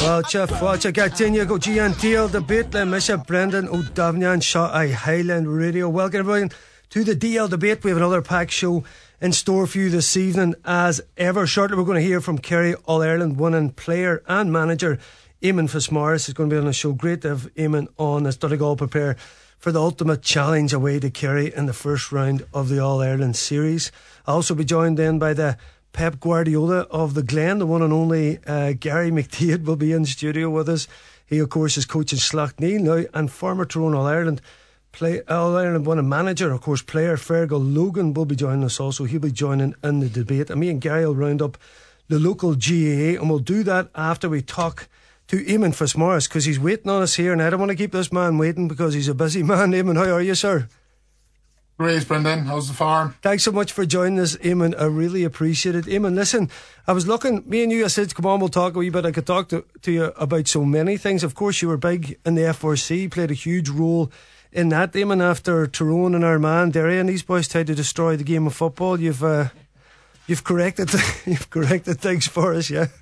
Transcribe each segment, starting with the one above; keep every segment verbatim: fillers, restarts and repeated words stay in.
Fáilte, fáilte Gatinia go G and Deal the Debate le Misha Brendan O'Davnian Shaw I Highland Radio. Welcome everyone to the D L Debate. We have another packed show in store for you this evening as ever. Shortly we're going to hear from Kerry All-Ireland winning player and manager Eamon Fitzmaurice is going to be on the show. Great to have Eamon on as Donegal prepare for the ultimate challenge away to Kerry in the first round of the All-Ireland series. I'll also be joined then by the Pep Guardiola of the Glen, the one and only uh, Gary McDaid will be in studio with us. He of course is coaching Slaughtneil now, and former Tyrone All-Ireland play All-Ireland winning manager, of course player Fergal Logan will be joining us also. He'll be joining in the debate, and me and Gary will round up the local G A A, and we'll do that after we talk to Eamon Fitzmaurice, because he's waiting on us here, and I don't want to keep this man waiting because he's a busy man. Eamon, how are you, sir? Great, Brendan. How's the farm? Thanks so much for joining us, Eamon. I really appreciate it. Eamon, listen, I was looking, me and you, I said, come on, we'll talk a wee bit. I could talk to, to you about so many things. Of course, you were big in the F R C, played a huge role in that, Eamon, after Tyrone and Armagh, Derry and these boys tried to destroy the game of football. You've uh, you've corrected you've corrected things for us, yeah?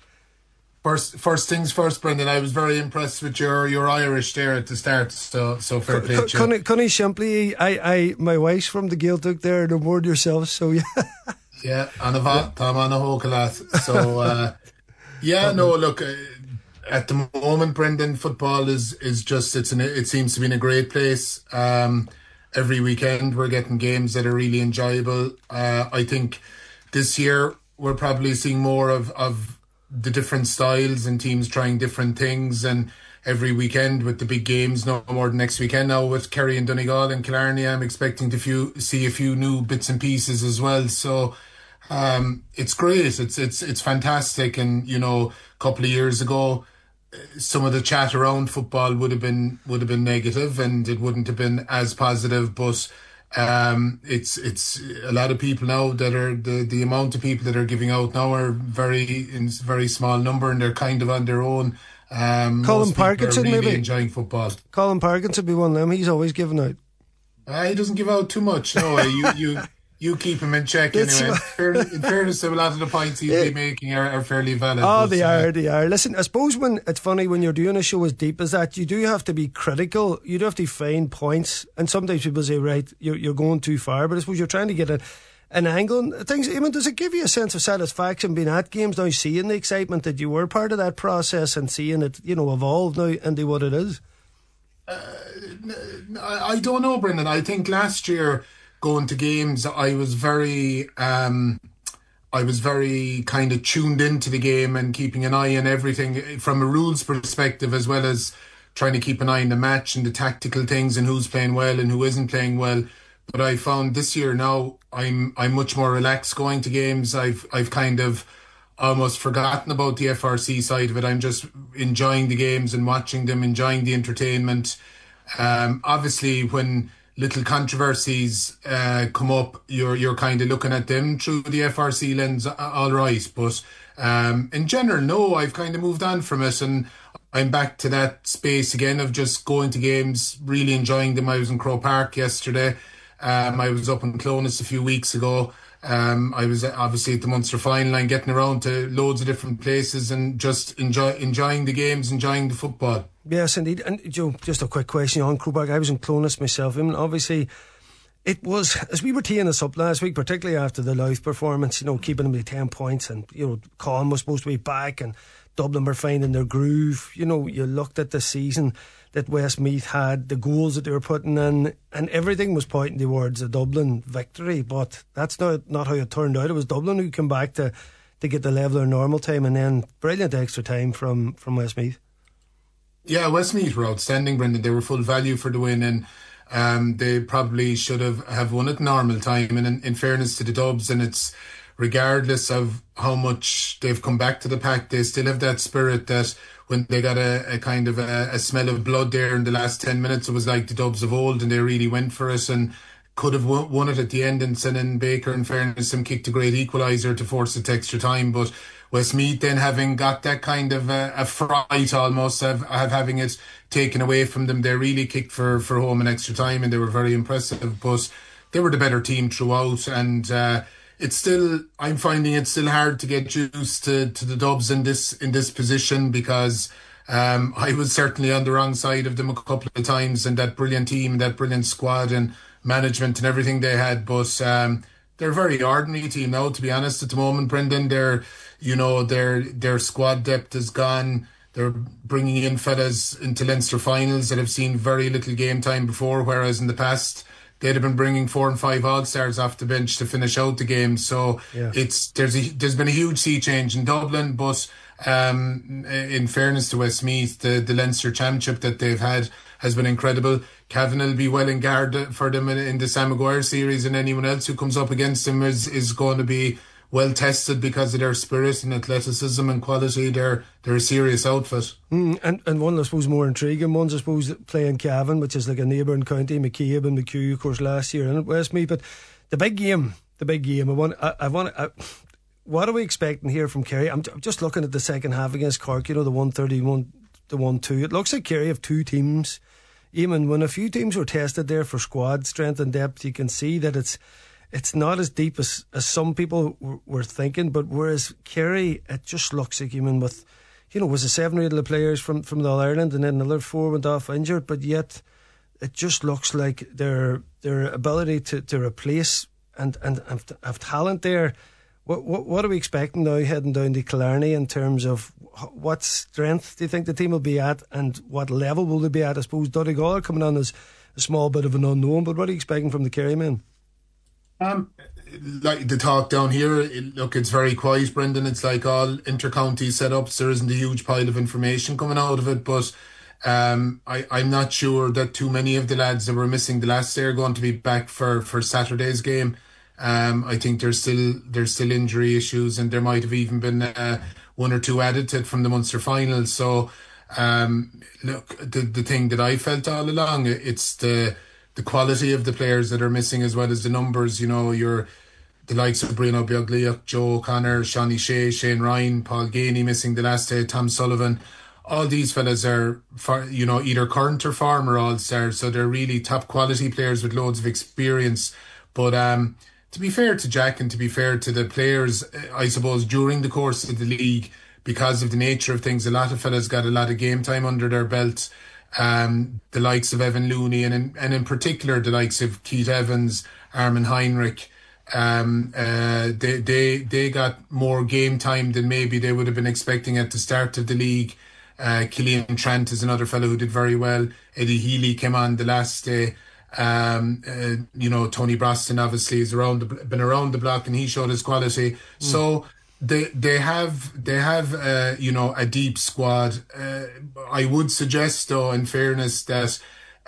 First, first things first, Brendan. I was very impressed with your, your Irish there at the start. So, so fair play to you. Connie simply, I, I, my wife's from the Gaeltacht there, no more than yourself. So yeah, yeah. And I've Tom on a whole class. So uh, yeah, no. Look, uh, at the moment, Brendan, football is is just it's an, it seems to be in a great place. Um, every weekend we're getting games that are really enjoyable. Uh, I think this year we're probably seeing more of of. the different styles and teams trying different things, and every weekend with the big games, no more than next weekend now with Kerry and Donegal and Killarney, I'm expecting to few, see a few new bits and pieces as well. So um, it's great, it's it's it's fantastic. And you know, a couple of years ago some of the chat around football would have been would have been negative and it wouldn't have been as positive, but Um, it's it's a lot of people now that are the, the amount of people that are giving out now are very in very small number, and they're kind of on their own. Um, Colin Parkinson really maybe enjoying football. Colin Parkinson would be one of them. He's always giving out. Uh, he doesn't give out too much. No, you you. You keep him in check anyway. In fairness, in fairness to a lot of the points he's yeah. making are, are fairly valid. Oh, they are, they are. Listen, I suppose when it's funny when you're doing a show as deep as that, you do have to be critical. You do have to find points, and sometimes people say, right, you're, you're going too far. But I suppose you're trying to get a, an angle and things. Eamon, does it give you a sense of satisfaction being at games now, seeing the excitement that you were part of that process and seeing it, you know, evolve now into what it is? Uh, I don't know, Brendan. I think last year, going to games, I was very um, I was very kind of tuned into the game and keeping an eye on everything from a rules perspective, as well as trying to keep an eye on the match and the tactical things and who's playing well and who isn't playing well. But I found this year now I'm I'm much more relaxed going to games. I've I've kind of almost forgotten about the F R C side of it. I'm just enjoying the games and watching them, enjoying the entertainment. Um, obviously when little controversies uh, come up, you're you're kind of looking at them through the F R C lens, all right. But um, in general, no, I've kind of moved on from it, and I'm back to that space again of just going to games, really enjoying them. I was in Croke Park yesterday. Um, I was up in Clonus a few weeks ago. Um, I was obviously at the Munster final and getting around to loads of different places and just enjoy enjoying the games, enjoying the football. Yes, indeed. And Joe, just a quick question on Croke Park. I was in Clonus myself. I mean, obviously, it was, as we were teeing this up last week, particularly after the Louth performance, you know, keeping them to ten points, and, you know, Con was supposed to be back and Dublin were finding their groove. You know, you looked at the season that Westmeath had, the goals that they were putting in, and everything was pointing towards a Dublin victory. But that's not not how it turned out. It was Dublin who came back to, to get the level of normal time, and then brilliant extra time from, from Westmeath. Yeah, Westmeath were outstanding, Brendan. They were full value for the win, and um, they probably should have, have won at normal time. And in, in fairness to the Dubs, and it's regardless of how much they've come back to the pack, they still have that spirit that when they got a, a kind of a, a smell of blood there in the last ten minutes, it was like the Dubs of old, and they really went for it and could have won, won it at the end. And Senan Baker, in fairness, him kicked a great equaliser to force it to extra time. But Westmeath then having got that kind of a, a fright almost of, of having it taken away from them, they really kicked for, for home in extra time, and they were very impressive. But they were the better team throughout, and uh, it's still, I'm finding it still hard to get used to, to the Dubs in this in this position because um, I was certainly on the wrong side of them a couple of times, and that brilliant team, that brilliant squad and management and everything they had. But um, they're a very ordinary team now, to be honest, at the moment, Brendan. They're, you know, their their squad depth is gone. They're bringing in fellas into Leinster finals that have seen very little game time before, whereas in the past they'd have been bringing four and five all-stars off the bench to finish out the game. So yeah. it's there's a, there's been a huge sea change in Dublin, but um, in fairness to Westmeath, the, the Leinster Championship that they've had has been incredible. Cavan will be well in guard for them in, in the Sam Maguire series, and anyone else who comes up against them is, is going to be well tested because of their spirit and athleticism and quality. They're they're a serious outfit. Mm, and and one I suppose more intriguing ones I suppose playing Cavan, which is like a neighbouring county, McCabe and McHugh of course last year in Westmeath. But the big game, the big game. I want I, I want. I, what are we expecting here from Kerry? I'm, I'm just looking at the second half against Cork. You know, the one thirty-one, the one two. It looks like Kerry have two teams. Even when a few teams were tested there for squad strength and depth, you can see that it's. It's not as deep as, as some people w- were thinking, but whereas Kerry, it just looks like even with, you know, was it seven or eight of the players from, from the All-Ireland and then another four went off injured, but yet it just looks like their their ability to, to replace and, and have, have talent there. What, what what are we expecting now heading down to Killarney in terms of what strength do you think the team will be at and what level will they be at? I suppose Donegal coming on as a small bit of an unknown, but what are you expecting from the Kerry men? Um, like the talk down here, it, look, it's very quiet, Brendan. It's like all inter-county setups. There isn't a huge pile of information coming out of it, but um, I, I'm not sure that too many of the lads that were missing the last day are going to be back for, for Saturday's game. Um, I think there's still there's still injury issues, and there might have even been uh, one or two added to it from the Munster final. So, um, look, the the thing that I felt all along, it's the the quality of the players that are missing as well as the numbers. You know, you're the likes of Bruno Biogliac, Joe O'Connor, Shawnee Shea, Shane Ryan, Paul Ganey missing the last day, Tom Sullivan. All these fellas are, for, you know, either current or former all-stars, so they're really top quality players with loads of experience. But um, to be fair to Jack and to be fair to the players, I suppose during the course of the league, because of the nature of things, a lot of fellas got a lot of game time under their belts. Um, the likes of Evan Looney and in, and in particular the likes of Keith Evans, Armin Heinrich, um, uh, they, they, they got more game time than maybe they would have been expecting at the start of the league. Uh, Killian Trant is another fellow who did very well. Eddie Healy came on the last day. Um, uh, you know, Tony Broston obviously is around the, been around the block and he showed his quality. Mm. So They they have they have uh, you know a deep squad. Uh, I would suggest though, in fairness, that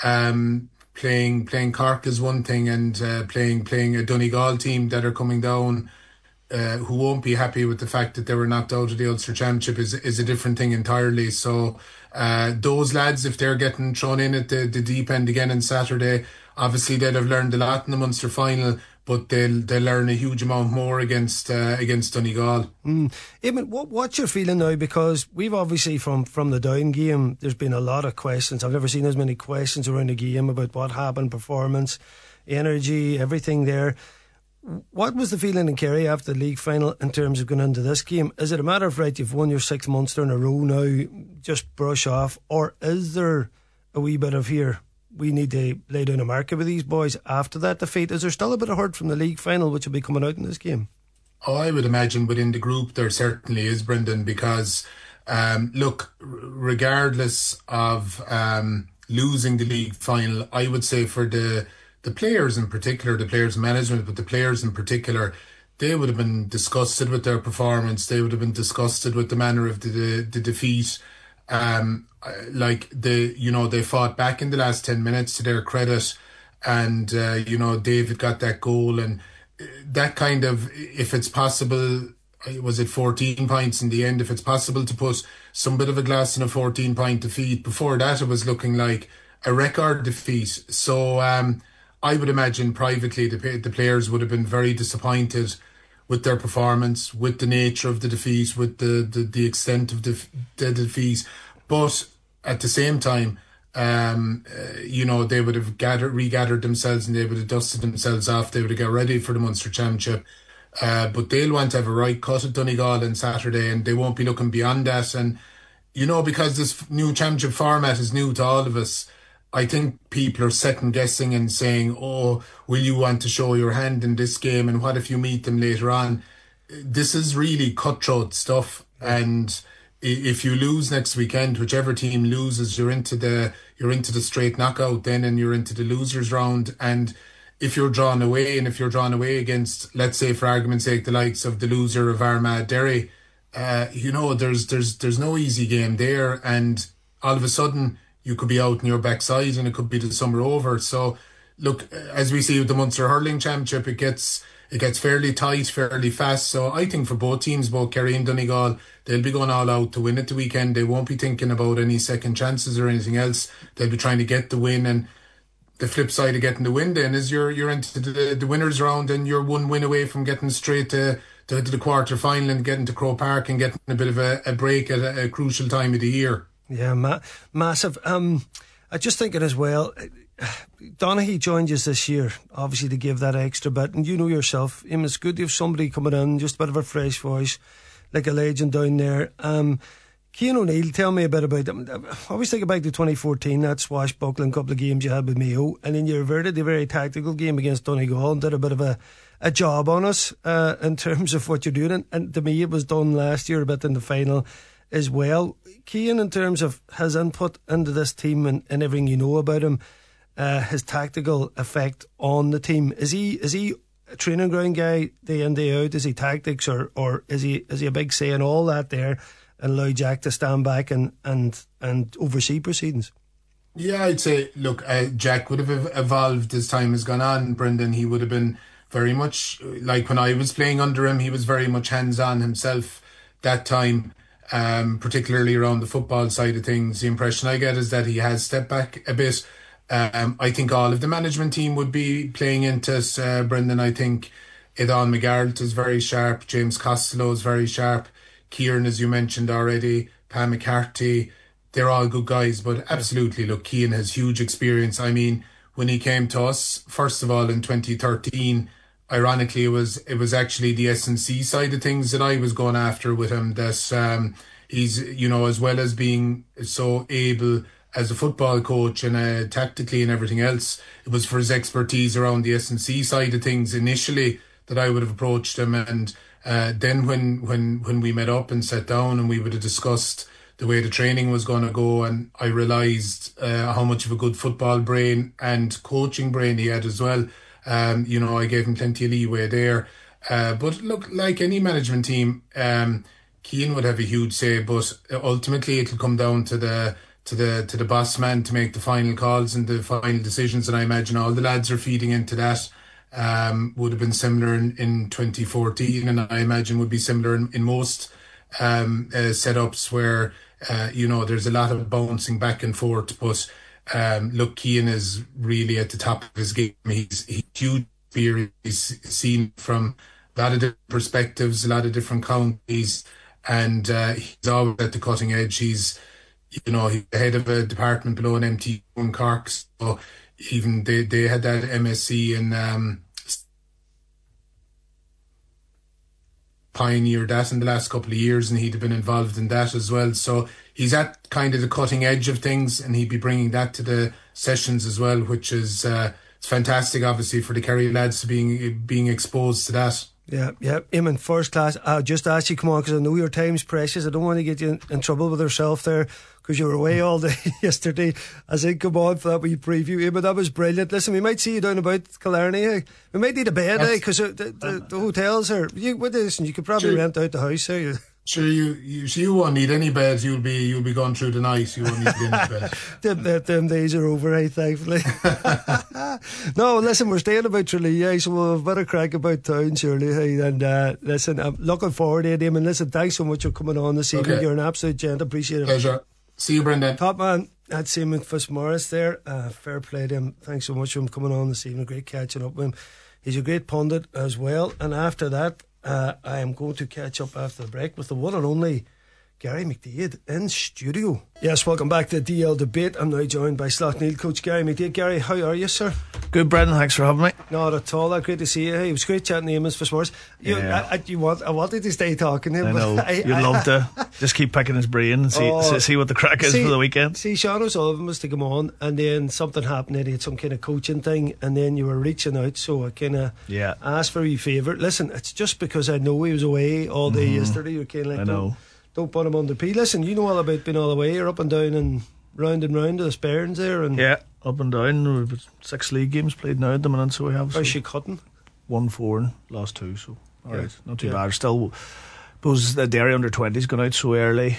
um, playing playing Cork is one thing, and uh, playing playing a Donegal team that are coming down, uh, who won't be happy with the fact that they were knocked out of the Ulster Championship is is a different thing entirely. So uh, those lads, if they're getting thrown in at the, the deep end again on Saturday, obviously they'd have learned a lot in the Munster final. But they'll they'll learn a huge amount more against uh, against Donegal. Mm. Eamon, what what's your feeling now? Because we've obviously from, from the Down game, there's been a lot of questions. I've never seen as many questions around the game about what happened, performance, energy, everything there. What was the feeling in Kerry after the league final in terms of going into this game? Is it a matter of, right, you've won your sixth Munster in a row now, just brush off, or is there a wee bit of here? We need to lay down a marker with these boys after that defeat. Is there still a bit of hurt from the league final which will be coming out in this game? Oh, I would imagine within the group there certainly is, Brendan, because um, look, regardless of um, losing the league final, I would say for the the players in particular, the players management, but the players in particular, they would have been disgusted with their performance. They would have been disgusted with the manner of the the, the defeat. Um, like the, you know, they fought back in the last ten minutes to their credit, and uh, you know, David got that goal, and that kind of, if it's possible, was it fourteen points in the end? If it's possible to put some bit of a glass in a fourteen point defeat, before that it was looking like a record defeat. So um, I would imagine privately the the players would have been very disappointed with their performance, with the nature of the defeat, with the, the, the extent of the, the defeat. But at the same time, um, uh, you know, they would have gathered, regathered themselves and they would have dusted themselves off. They would have got ready for the Munster Championship. Uh, but they'll want to have a right cut at Donegal on Saturday, and they won't be looking beyond that. And, you know, because this new championship format is new to all of us, I think people are second guessing and saying, oh, will you want to show your hand in this game? And what if you meet them later on? This is really cutthroat stuff. And if you lose next weekend, whichever team loses, you're into the you're into the straight knockout then, and you're into the losers round. And if you're drawn away, and if you're drawn away against, let's say for argument's sake, the likes of the loser of Armagh Derry, uh, you know, there's there's there's no easy game there, and all of a sudden you could be out in your backside, and it could be the summer over. So, look, as we see with the Munster Hurling Championship, it gets it gets fairly tight, fairly fast. So I think for both teams, both Kerry and Donegal, they'll be going all out to win it the weekend. They won't be thinking about any second chances or anything else. They'll be trying to get the win. And the flip side of getting the win then is you're you're into the, the winners round, and you're one win away from getting straight to, to, to the quarter final and getting to Croke Park and getting a bit of a, a break at a, a crucial time of the year. Yeah, ma- massive. Um, I just thinking as well, Donaghy joined us this year, obviously to give that extra bit, and you know yourself, I mean, it's good to have somebody coming in, just a bit of a fresh voice, like a legend down there. Um, Cian O'Neill, tell me a bit about them. I always think back to twenty fourteen, that swashbuckling couple of games you had with Mayo, and then you reverted the very tactical game against Donegal and did a bit of a, a job on us uh, in terms of what you're doing. And, and to me, it was done last year a bit in the final as well. Cian, in terms of his input into this team and, and everything you know about him, uh, his tactical effect on the team, is he is he a training ground guy day in day out? Is he tactics, or or is he is he a big say in all that there, and allow Jack to stand back and and and oversee proceedings? Yeah, I'd say, look, uh, Jack would have evolved as time has gone on, Brendan. He would have been very much like when I was playing under him. He was very much hands on himself that time. Um, particularly around the football side of things. The impression I get is that he has stepped back a bit. Um, I think all of the management team would be playing into us, uh, Brendan. I think Aidan McGarrett is very sharp. James Costello is very sharp. Kieran, as you mentioned already. Pam McCarthy. They're all good guys, but absolutely, look, Cian has huge experience. I mean, when he came to us, first of all, in twenty thirteen, ironically, it was it was actually the S and C side of things that I was going after with him. That um, he's, you know, as well as being so able as a football coach and uh, tactically and everything else, it was for his expertise around the S and C side of things initially that I would have approached him. And uh, then when when when we met up and sat down and we would have discussed the way the training was going to go, and I realised uh, how much of a good football brain and coaching brain he had as well. Um, you know, I gave him plenty of leeway there. Uh, but look, like any management team, um, Cian would have a huge say, but ultimately it'll come down to the to the to the boss man to make the final calls and the final decisions. And I imagine all the lads are feeding into that. Um, would have been similar in, in twenty fourteen, and I imagine would be similar in, in most um, uh, setups where uh, you know, there's a lot of bouncing back and forth, but. Um, look, Cian is really at the top of his game. He's, he's huge experience. He's seen from a lot of different perspectives, a lot of different counties, and uh, he's always at the cutting edge. He's, you know, he's the head of a department below an M T in Cork. So even they, they had that M S c and um, pioneered that in the last couple of years, and he'd have been involved in that as well. So he's at kind of the cutting edge of things, and he'd be bringing that to the sessions as well, which is uh, it's fantastic, obviously, for the Kerry lads to being being exposed to that. Yeah, yeah, Eamon, first class. I'll just ask you, come on, because I know your time's precious. I don't want to get you in, in trouble with yourself there, because you were away all day yesterday. I said, come on for that wee preview. Eamon, that was brilliant. Listen, we might see you down about Killarney. Eh? We might need a bed, eh? Because the, the, the hotels are. You, well, listen, you could probably sure. rent out the house, eh? Sure, you, you, you won't need any beds. You'll be you'll be going through the night. You won't need any beds. them, them, them days are over, eh, thankfully. No, listen, we're staying about Tralee, eh, so we'll have a bit of crack about town, surely. Eh? And uh, listen, I'm looking forward to it, Eamon. Listen, thanks so much for coming on this evening. Okay. You're an absolute gent. Appreciate it. Pleasure. See you, Brendan. Top man. That's Eamon Fitzmaurice there. Uh, fair play to him. Thanks so much for him coming on this evening. Great catching up with him. He's a great pundit as well. And after that, uh, I am going to catch up after the break with the one and only Gary McDaid in studio. Yes, welcome back to the D L Debate. I'm now joined by Slaughtneil coach Gary McDaid. Gary, how are you, sir? Good, Brendan. Thanks for having me. Not at all. Uh, great to see you. Hey, it was great chatting to Amos Fitzmaurice. You, Yeah. I, I, you want, I wanted to stay talking to him. I know. But I, You'd I, love to just keep picking his brain and see Oh, see, see what the crack is see, for the weekend. See, Sean O'Sullivan was to come on, and then something happened. And he had some kind of coaching thing, and then you were reaching out, so I kind of Yeah. asked for your favourite. Listen, it's just because I know he was away all day yesterday. You're kind of like, I know. Don't, don't put him under P. Listen, you know all about being all the way. You're up and down and round and round to the Sperrins there, and Yeah, up and down. We've got six league games played now at the minute, so we have. how's So she cutting? one four and lost two, so all Yeah. right, not too Yeah. bad. Still, suppose the Derry under twenties gone out so early.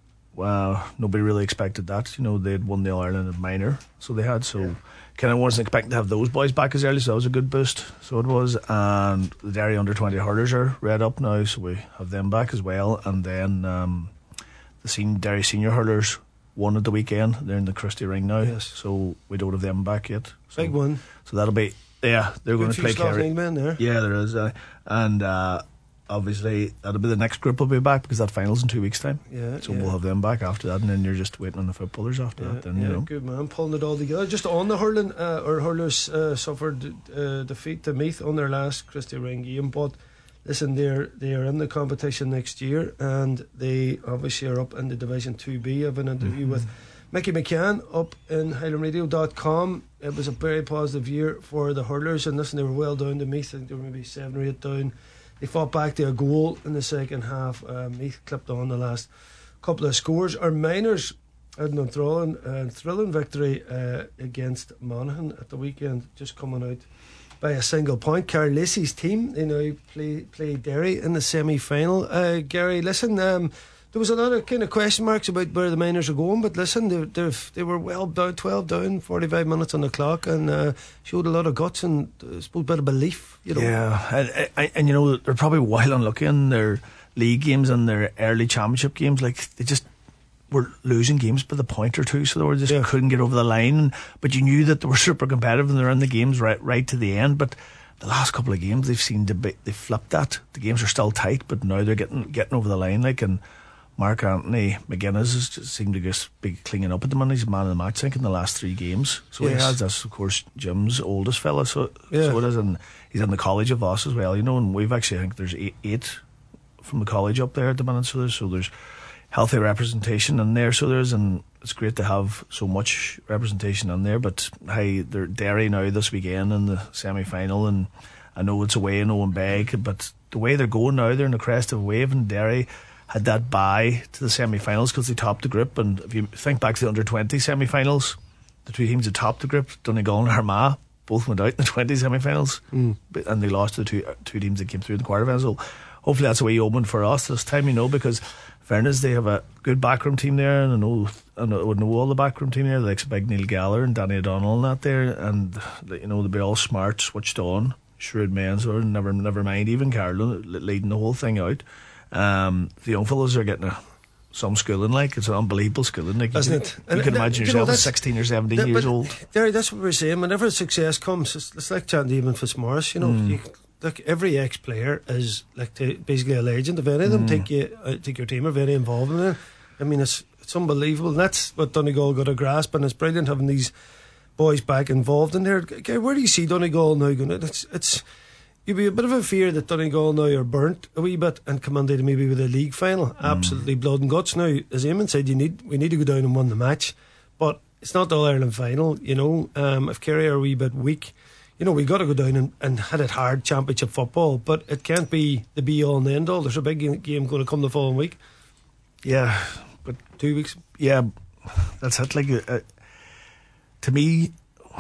Well, nobody really expected that. You know, they'd won the All Ireland at minor, so they had. So kind of wasn't expecting to have those boys back as early, so that was a good boost. So it was. And the Derry under twenty hurlers are red up now, so we have them back as well. And then um, the sen- Derry senior hurlers won at the weekend. They're in the Christie Ring now, Yes. so we don't have them back yet. So, Big one. So that'll be yeah. They're going Good to few play Kerry. Slaughtering men there. Yeah, there is, uh, and uh, obviously that'll be the next group will be back because that final's in two weeks' time. Yeah, So yeah. we'll have them back after that, and then you're just waiting on the footballers after Yeah, that. Then yeah, you know, good man, pulling it all together. Just on the hurling, uh, our hurlers uh, suffered uh, defeat to Meath on their last Christie Ring game, but listen, they're they are in the competition next year, and they obviously are up in the Division Two B. I have an interview Mm-hmm. with Mickey McCann up in highland radio dot com. It was a very positive year for the hurlers, and listen, they were well down to Meath. I think they were maybe seven or eight down. They fought back to a goal in the second half. Uh, Meath clipped on the last couple of scores. Our minors had an thrilling, uh, thrilling victory uh, against Monaghan at the weekend, just coming out by a single point. Carl Lacey's team, they now play play Derry in the semi-final. Uh, Gary, listen, um, there was a lot of kind of question marks about where the minors are going, but listen, they they've, they were well down, twelve down, forty-five minutes on the clock, and uh, showed a lot of guts and uh, I suppose a bit of belief. You know, yeah, and, and, and you know they're probably well unlucky in their league games and their early championship games. Like they just were losing games by the point or two, so they were just Yeah. couldn't get over the line. But you knew that they were super competitive and they're in the games right right to the end. But the last couple of games they've seemed to be, they flipped that. The games are still tight, but now they're getting getting over the line. Like and Mark Anthony McGuinness has just seemed to just be clinging up at the minute. He's man of the match, I think, in the last three games. So Yes. he has. That's of course Jim's oldest fella. So Yeah. so it is, and he's in the college of us as well. You know, and we've actually I think there's eight, eight from the college up there at the minute. So there's so there's healthy representation in there. So there's and it's great to have so much representation in there. But hey, they're Derry now this weekend in the semi final, and I know it's away in Owen Beg, but the way they're going now, they're in the crest of a wave, and Derry had that bye to the semi-finals because they topped the group. And if you think back to the under twenty semi-finals, the two teams that topped the group, Donegal and Armagh, both went out in the twenty semi-finals, Mm. but, and they lost to the two two teams that came through in the quarterfinals. So hopefully that's a wee omen for us this time, you know, because fairness, they have a good backroom team there, and I know and I would know all the backroom team there, like big Neil Gallagher and Danny O'Donnell and that there, and you know they'll be all smart, switched on, shrewd men, so never never mind even Carlo leading the whole thing out. Um, the young fellas are getting a, some schooling, like it's an unbelievable schooling, like Isn't you it? can, And- you can and, imagine you know, yourself as that's- sixteen or seventeen That- years but, old. Derry, that's what we're saying. Whenever success comes, it's, it's like chatting to even Fitzmaurice. You know, Mm. you, like every ex-player is like t- basically a legend. If any of them Mm. take you, uh, take your team, are very involved in it. I mean, it's it's unbelievable. And that's what Donegal got a grasp, and it's brilliant having these boys back involved in there. G- Where do you see Donegal now going? It's it's. You'd be a bit of a fear that Donegal now are burnt a wee bit and come on maybe with a league final. Absolutely blood and guts. Now, as Eamon said, you need we need to go down and win the match, but it's not the All Ireland final. You know, um, if Kerry are a wee bit weak, you know, we got to go down and, and hit it hard, championship football. But it can't be the be all and the end all. There's a big game- game going to come the following week, Yeah, but two weeks. yeah, that's it. Like uh, to me,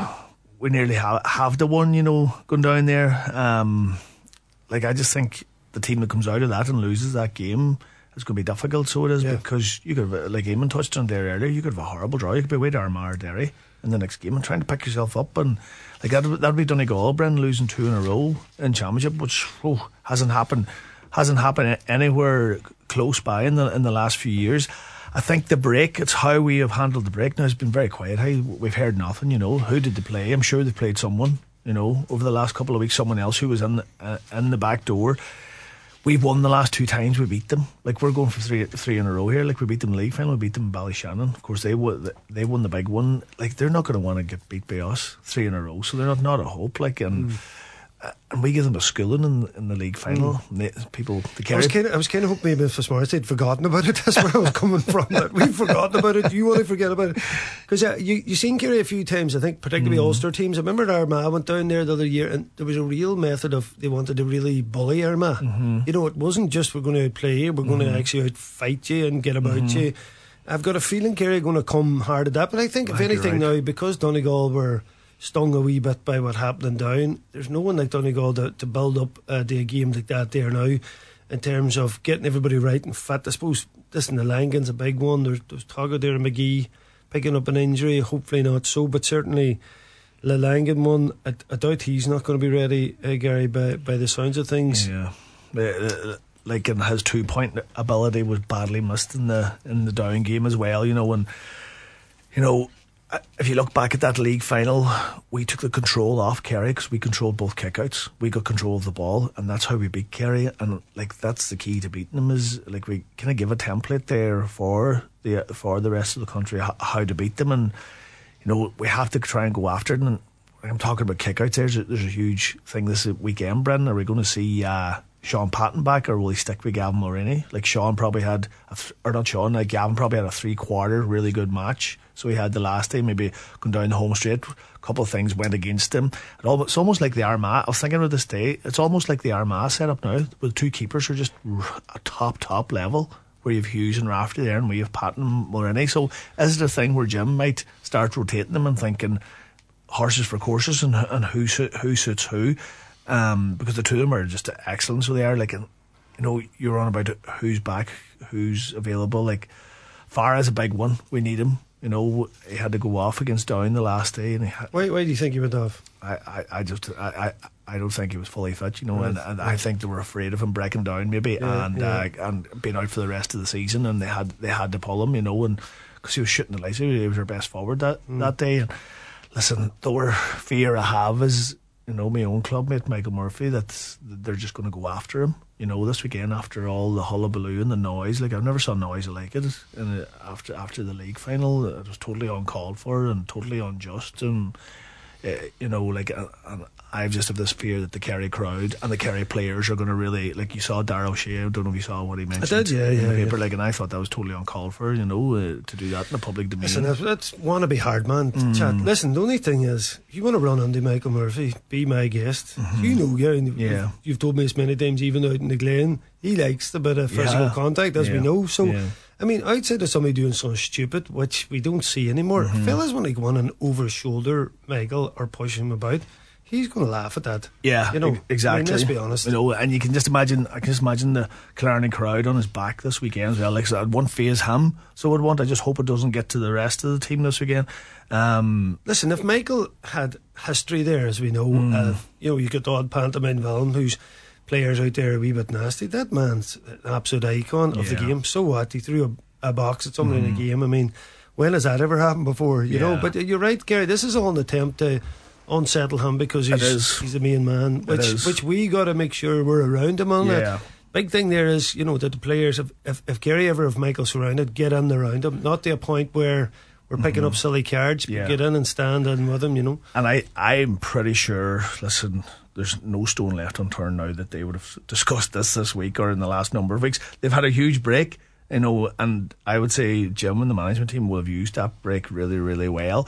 we nearly have have the one, you know, going down there. Um, like I just think the team that comes out of that and loses that game is going to be difficult. So it is Yeah. because you could, have, like Eamon touched on there earlier, you could have a horrible draw. You could be away to Armagh or Derry in the next game and trying to pick yourself up, and like that that'd be Donegal, Brendan, losing two in a row in championship, which oh, hasn't happened hasn't happened anywhere close by in the in the last few years. I think the break, it's how we have handled the break now, has been very quiet. Hey, we've heard nothing, you know. Who did they play? I'm sure they played someone, you know, over the last couple of weeks, someone else who was in the, uh, in the back door. we've won the last two times we beat them. Like, we're going for three three in a row here. Like, we beat them in the league final, we beat them in Ballyshannon. Of course, they won, they won the big one. Like, they're not going to want to get beat by us three in a row, so they're not, not a hope. Like, and mm. uh, and we give them a schooling in, in the league final. Mm. They, people, the Kerry. I was kind of, I was kind of hoping maybe for Smarts they'd forgotten about it. That's where I was coming from. That we've forgotten about it. You want to forget about it because uh, you you seen Kerry a few times. I think particularly mm. Ulster teams. I remember Armagh went down there the other year, and there was a real method of they wanted to really bully Armagh. Mm-hmm. You know, it wasn't just we're going to play you, we're going mm-hmm. to actually out fight you and get about mm-hmm. you. I've got a feeling Kerry are going to come hard at that, but I think if anything right. now, because Donegal were stung a wee bit by what happened down, there's no one like Donegal to, to build up uh, to a game like that there now in terms of getting everybody right and fit. I suppose this in the Langan's a big one. There's, there's Togga there and McGee picking up an injury, hopefully not so, but certainly the Langan one, I, I doubt he's not going to be ready, uh, Gary, by, by the sounds of things. Yeah, uh, like, and his two point ability was badly missed in the in the down game as well, you know, and you know, if you look back at that league final, we took the control off Kerry because we controlled both kickouts. We got control of the ball, and that's how we beat Kerry. And like, that's the key to beating them, is like we kind of give a template there for the for the rest of the country how to beat them. And you know, we have to try and go after it. And I'm talking about kickouts. There's a, there's a huge thing this weekend, Brendan. Are we going to see uh, Sean Patton back, or will he stick with Gavin Mulroney? Like, Sean probably had, a th- or not Sean, like Gavin probably had a three quarter really good match. So he had the last day, maybe going down the home straight. A couple of things went against him. It all, it's almost like the Armagh. I was thinking about this day. It's almost like the Armagh setup now, with two keepers are just a top top level, where you have Hughes and Rafferty there, and we have Patton and Mulroney. So is it a thing where Jim might start rotating them and thinking horses for courses, and and who who suits who? Um, because the two of them are just excellent. So they are, like, you know, you're on about who's back, who's available. Like, Farah's a big one. We need him. You know, he had to go off against Down the last day, and he had, why? Why do you think he went off? I, I, I just, I, I, I don't think he was fully fit. You know, right. and, and I think they were afraid of him breaking down, maybe, yeah, and yeah. Uh, and being out for the rest of the season, and they had they had to pull him. You know, and because he was shooting the lights, he was our best forward that mm. that day. And listen, the worst fear I have is, you know, my own clubmate Michael Murphy, that they're just going to go after him. You know, this weekend, after all the hullabaloo and the noise, like, I've never saw noise like it. And after after the league final, it was totally uncalled for and totally unjust. And uh, you know, like, uh, and I've just have this fear that the Kerry crowd and the Kerry players are going to really, like, you saw Darryl Shea, I don't know if you saw what he mentioned. I did, yeah, in yeah, the paper, yeah. like, and I thought that was totally uncalled for. You know, uh, to do that in the public domain. Listen, that's, that's want to be hard, man. Mm. Chat. Listen, the only thing is, if you want to run under Michael Murphy, be my guest. Mm-hmm. You know, yeah, yeah. You've, you've told me this many times, even out in the Glen, he likes the bit of physical yeah. contact, as yeah. we know. So, yeah. I mean, outside of somebody doing something stupid, which we don't see anymore, mm-hmm. fellas want to go on and over shoulder Michael or push him about, he's going to laugh at that. Yeah, you know, exactly. I mean, let's be honest. You know, and you can just imagine, I can just imagine the Killarney crowd on his back this weekend as well. Like, so I'd want phase him, so I'd want, I just hope it doesn't get to the rest of the team this weekend. Um, Listen, if Michael had history there, as we know, mm. uh, you know, you got the odd pantomime villain whose players out there are a wee bit nasty. That man's an absolute icon of yeah. the game. So what? He threw a, a box at someone mm. in a game. I mean, when has that ever happened before? You yeah. know, but you're right, Gary. This is all an attempt to unsettle him because he's he's the main man, which which we got to make sure we're around him on. Yeah. It. Big thing there is, you know, that the players, if if, if Gary ever have Michael surrounded, get in around him, not to a point where we're picking mm-hmm. up silly cards. Yeah. Get in and stand in with him, you know. And I I'm pretty sure. Listen, there's no stone left unturned now that they would have discussed this this week or in the last number of weeks. They've had a huge break, you know, and I would say Jim and the management team will have used that break really, really well.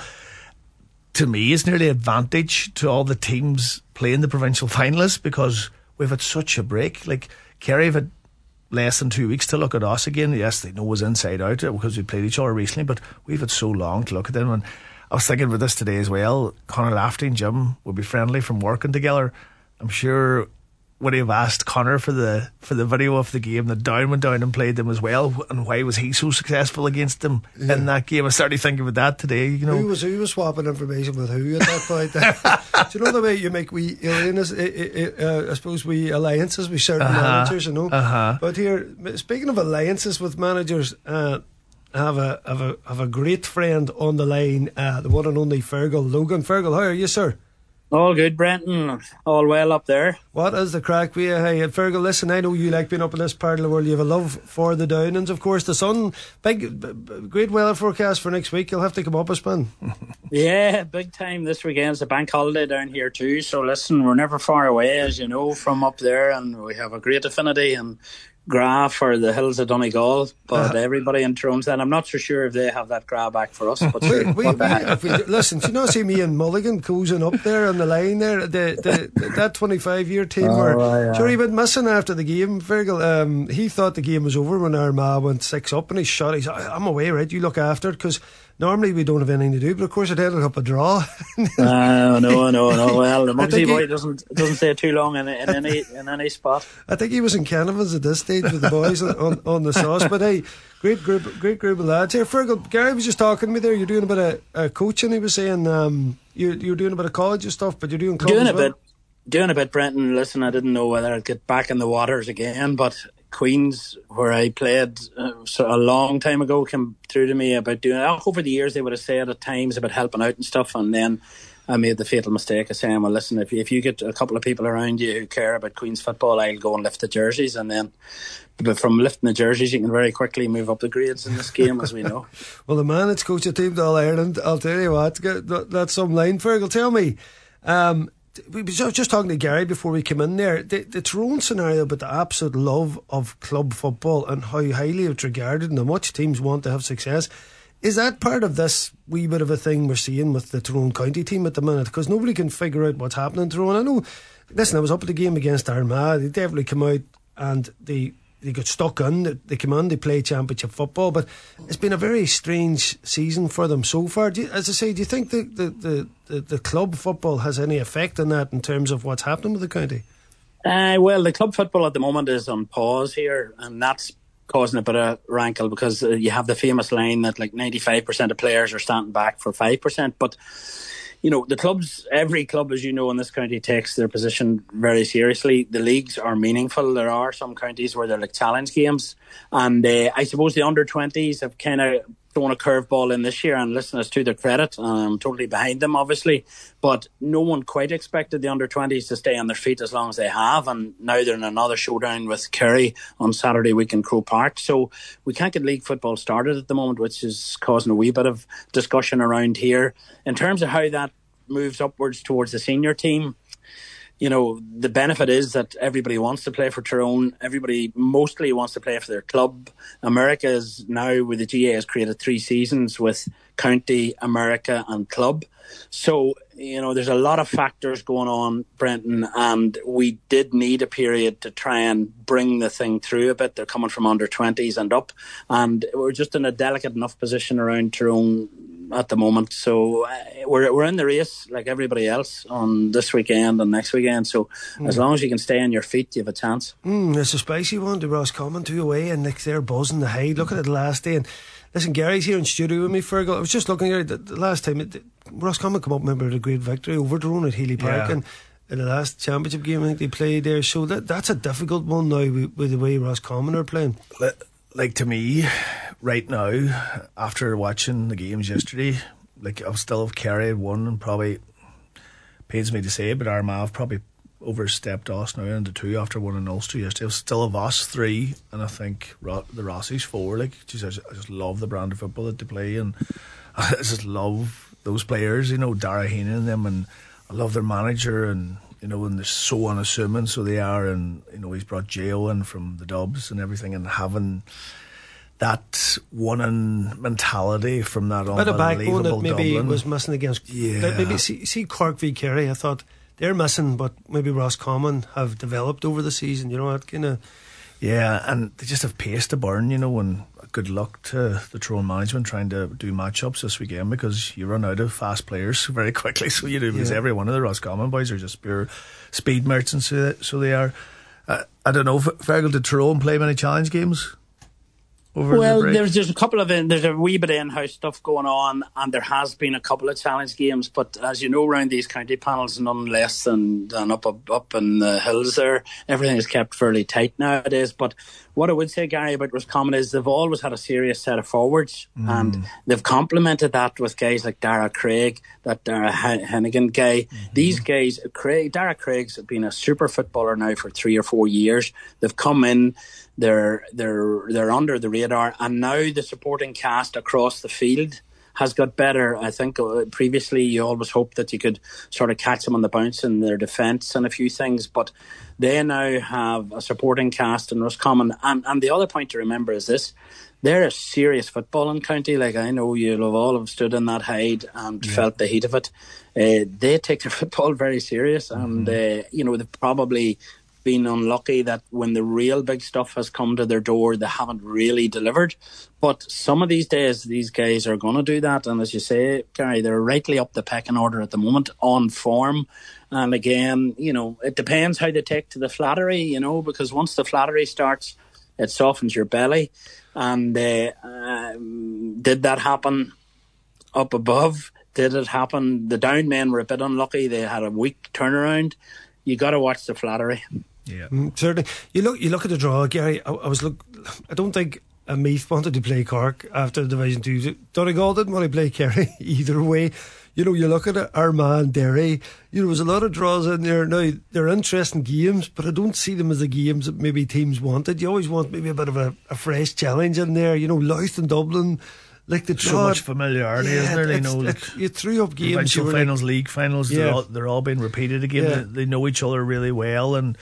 To me, it's nearly advantage to all the teams playing the provincial finalists because we've had such a break. Like, Kerry have had less than two weeks to look at us again. Yes, they know us inside out because we played each other recently, but we've had so long to look at them. And I was thinking about this today as well. Conor Lafferty and Jim will be friendly from working together. I'm sure would he have asked Conor for the for the video of the game that Down went down and played them as well, and why was he so successful against them yeah. in that game? I started thinking about that today. You know, who was who was swapping information with who at that point? Do you know the way you make we alliances, uh, I suppose we alliances with certain uh-huh. managers, you know? Uh-huh. But here, speaking of alliances with managers, uh, I have a have a have a great friend on the line, uh, the one and only Fergal Logan. Fergal, how are you, sir? All good, Brenton. All well up there. What is the crack with you? Hey, Fergal, listen, I know you like being up in this part of the world. You have a love for the Downlands, of course. The sun, big, great weather forecast for next week. You'll have to come up a spin. Yeah, big time this weekend. It's a bank holiday down here too. So listen, we're never far away, as you know, from up there, and we have a great affinity and Graph or the hills of Donegal, but uh, everybody in Tyrone's then. I'm not so sure if they have that Gra back for us. But sure, we, we, we, if we, listen, do you not see me and Mulligan coozing up there on the line there? The, the, the that twenty-five year team oh, were yeah. sure he went missing after the game. Fergal, um, he thought the game was over when Armagh went six up, and he shot. He's, I'm away, right? You look after it because normally we don't have anything to do, but of course it ended up a draw. uh, no, no, no. Well, the Mugsy boy he, doesn't doesn't stay too long in, in any in any spot. I think he was in Canavas at this stage with the boys on, on the sauce. But hey, great group, great group of lads here. Fergal, Gary was just talking to me there. You're doing a bit of uh, coaching. He was saying um, you you're doing a bit of college and stuff, but you're doing club doing as a well. bit, doing a bit. Brenton, listen, I didn't know whether I'd get back in the waters again, but Queens, where I played uh, so a long time ago, came through to me about doing it. Over the years, they would have said at times about helping out and stuff, and then I made the fatal mistake of saying, well, listen, if you, if you get a couple of people around you who care about Queens football, I'll go and lift the jerseys, and then but from lifting the jerseys, you can very quickly move up the grades in this game, as we know. Well, the man that's coached a team to All Ireland, I'll tell you what, that's some line. Fergal, tell me, um, we were just talking to Gary before we came in there. The, the Tyrone scenario about the absolute love of club football and how highly it's regarded and how much teams want to have success. Is that part of this wee bit of a thing we're seeing with the Tyrone County team at the minute? Because nobody can figure out what's happening in Tyrone. I know, listen, I was up at the game against Armagh. They definitely come out and they they got stuck in. They come on, they play championship football, but it's been a very strange season for them so far. Do you, as I say, do you think the, the, the, the, the club football has any effect on that in terms of what's happening with the county? Uh, well, the club football at the moment is on pause here, and that's causing a bit of rankle because uh, you have the famous line that like ninety-five percent of players are standing back for five percent, but you know, the clubs, every club, as you know, in this county takes their position very seriously. The leagues are meaningful. There are some counties where they're like challenge games. And uh, I suppose the under twenties have kind of thrown a curveball in this year, and listen, it's to their credit. I'm totally behind them, obviously. But no one quite expected the under twenties to stay on their feet as long as they have. And now they're in another showdown with Kerry on Saturday week in Croke Park. So we can't get league football started at the moment, which is causing a wee bit of discussion around here. In terms of how that moves upwards towards the senior team, you know, the benefit is that everybody wants to play for Tyrone. Everybody mostly wants to play for their club. America is now, with the G A, has created three seasons with county, America and club. So, you know, there's a lot of factors going on, Brenton, and we did need a period to try and bring the thing through a bit. They're coming from under twenties and up, and we're just in a delicate enough position around Tyrone at the moment. So uh, we're we're in the race like everybody else on this weekend and next weekend. So mm. as long as you can stay on your feet, you have a chance. Mm, it's a spicy one to Roscommon, two away, and like they're buzzing the Hyde. Looking at the last day, and listen, Gary's here in studio with me, Fergal. I was just looking at the, the last time it, Roscommon come up, remember the great victory over Tyrone at Healy Park, yeah. and in the last championship game I think they played there. So that that's a difficult one now with, with the way Roscommon are playing. Like, to me, right now, after watching the games yesterday, like, I'll still have Kerry one, and probably pains me to say it, but Armagh have probably overstepped us now into two after winning Ulster yesterday. I'll still have us three, and I think Ro- the Rossies four. Like, geez, I, just, I just love the brand of football that they play, and I just love those players, you know, Dara Heenan and them, and I love their manager, and you know, and they're so unassuming, so they are, and you know, he's brought J-O in from the Dubs and everything, and having that winning mentality from that bit of backbone that maybe Dublin was missing against. Yeah. Like maybe see, see Cork v Kerry. I thought they're missing, but maybe Roscommon have developed over the season. You know, that kind of. Yeah, and they just have pace to burn, you know, and good luck to the Tyrone management trying to do matchups this weekend, because you run out of fast players very quickly, so you do, because yeah. every one of the Roscommon boys are just pure speed merchants, so they, so they are. Uh, I don't know, Fergal, did Tyrone play many challenge games? over well, the break? there's there's a couple of in, there's a wee bit of in-house stuff going on, and there has been a couple of challenge games. But as you know, around these county panels, none less than, than up, up up in the hills there, everything is kept fairly tight nowadays. But what I would say, Gary, about Roscommon is they've always had a serious set of forwards, mm. and they've complemented that with guys like Dara Craig, that Dara Hennigan guy. Mm-hmm. These guys, Craig, Dara Craig's been a super footballer now for three or four years. They've come in. They're they're they're under the radar, and now the supporting cast across the field has got better. I think uh, previously you always hoped that you could sort of catch them on the bounce in their defence and a few things, but they now have a supporting cast in Roscommon. And and the other point to remember is this: they're a serious footballing county. Like, I know you'll have all have stood in that hide and yeah. felt the heat of it. Uh, they take their football very serious, mm-hmm. and uh, you know they've probably been unlucky that when the real big stuff has come to their door, they haven't really delivered. But some of these days, these guys are going to do that. And as you say, Gary, they're rightly up the pecking order at the moment on form. And again, you know, it depends how they take to the flattery, you know, because once the flattery starts, it softens your belly. And uh, um, did that happen up above? Did it happen? The down men were a bit unlucky. They had a weak turnaround. You got to watch the flattery. Yeah, mm, certainly. You look, you look at the draw, Gary. I, I was look. I don't think Meath wanted to play Cork after Division Two. Donegal didn't want to play Kerry either way. You know, you look at it, Armagh, Derry. You know, there's a lot of draws in there. Now they're interesting games, but I don't see them as the games that maybe teams wanted. You always want maybe a bit of a, a fresh challenge in there. You know, Louth and Dublin. Like the so much familiarity, yeah, isn't there? They know, like, you threw up games, provincial finals, like, league finals. Yeah. They're all they're all being repeated again. Yeah. They, they know each other really well, and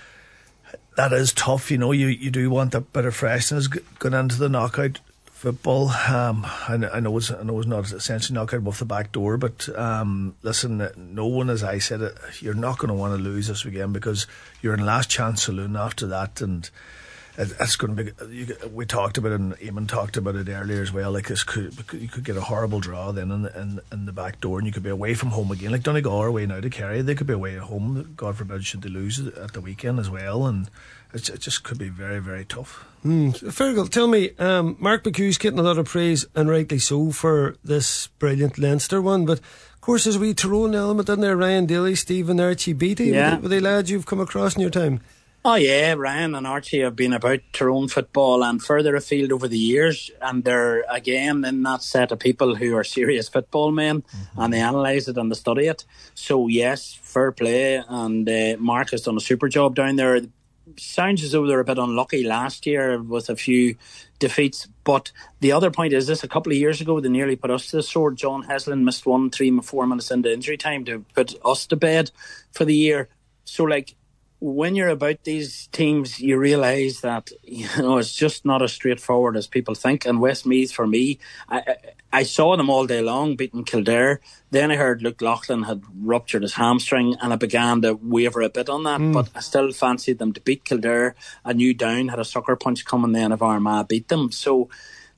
that is tough. You know, you, you do want that bit of freshness going into the knockout football. Um, I, I know it's I know it's not essentially knockout off the back door, but um, listen, no one, as I said, you're not going to want to lose this weekend because you're in last chance saloon after that, and it's going to be. You, we talked about it, and Eamon talked about it earlier as well. Like this could, you could get a horrible draw then in the, in, in the back door, and you could be away from home again. Like Donegal are away now to Kerry, they could be away at home. God forbid should they lose at the weekend as well, and it, it just could be very, very tough. Mm. Fergal, tell me, um, Mark McHugh's getting a lot of praise, and rightly so, for this brilliant Leinster one, but of course there's a wee Tyrone element in there. Ryan Daly, Stephen Archie Beattie, yeah. were, they, were they lads you've come across in your time? Oh yeah, Ryan and Archie have been about Tyrone football and further afield over the years, and they're again in that set of people who are serious football men, mm-hmm. and they analyse it and they study it. So yes, fair play, and uh, Mark has done a super job down there. Sounds as though they were a bit unlucky last year with a few defeats, but the other point is this: a couple of years ago they nearly put us to the sword. John Heslin missed one three four minutes into injury time to put us to bed for the year. So like, when you're about these teams, you realise that, you know, it's just not as straightforward as people think. And Westmeath, for me, I, I, I saw them all day long beating Kildare. Then I heard Luke Loughlin had ruptured his hamstring, and I began to waver a bit on that. Mm. But I still fancied them to beat Kildare. I knew Down had a sucker punch coming then if Armagh beat them. So